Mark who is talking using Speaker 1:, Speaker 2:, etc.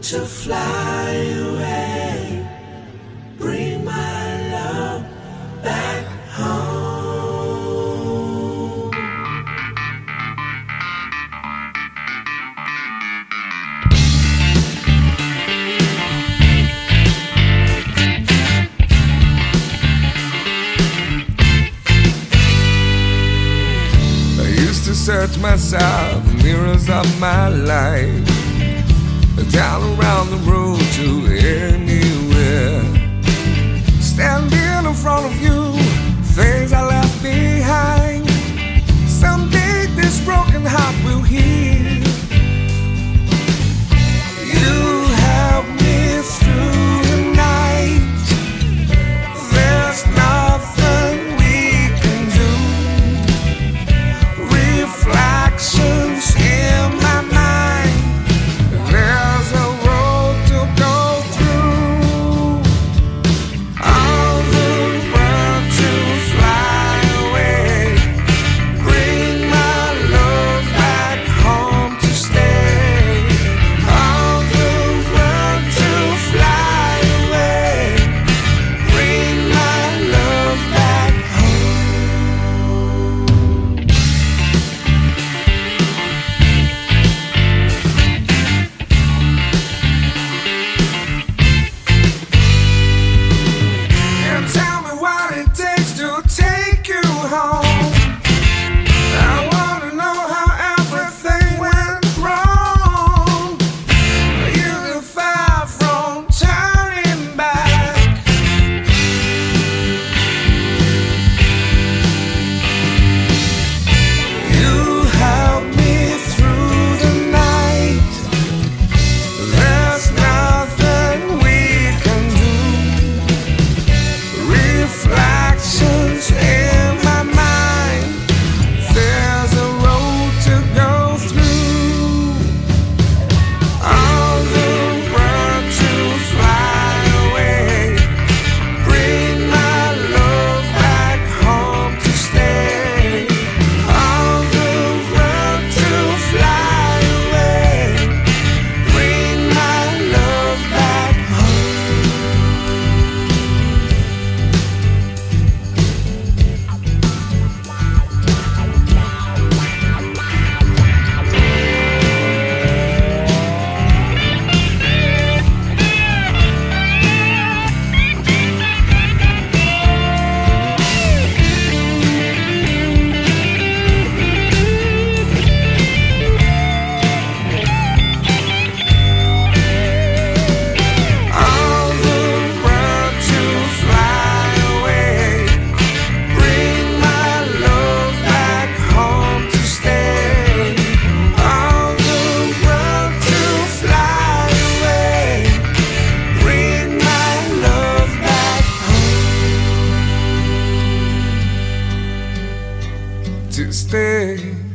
Speaker 1: to fly away. Bring my love back home.
Speaker 2: I used to search myself, the mirrors of my life, down around the road to anywhere. Standing in front of you, things I left behind. Someday this broken heart will heal. You help me through the night. There's nothing we can do. Reflections in my mind. There's a road to go through. All the world to fly away. Bring my love back home to stay. All the world to fly away. Bring my love back home. And tell me what it takes to take you home. I wanna know how everything went wrong. You're far from turning back. You help me through the night. There's nothing we can do. Reflections in my mind. There's a road to go through. All the world to fly away. Bring my love back home to stay. All the world to fly away. Bring my love back home. All the world to fly away. Bring my love back home to stay. All the world to fly away. Bring my love back home to stay.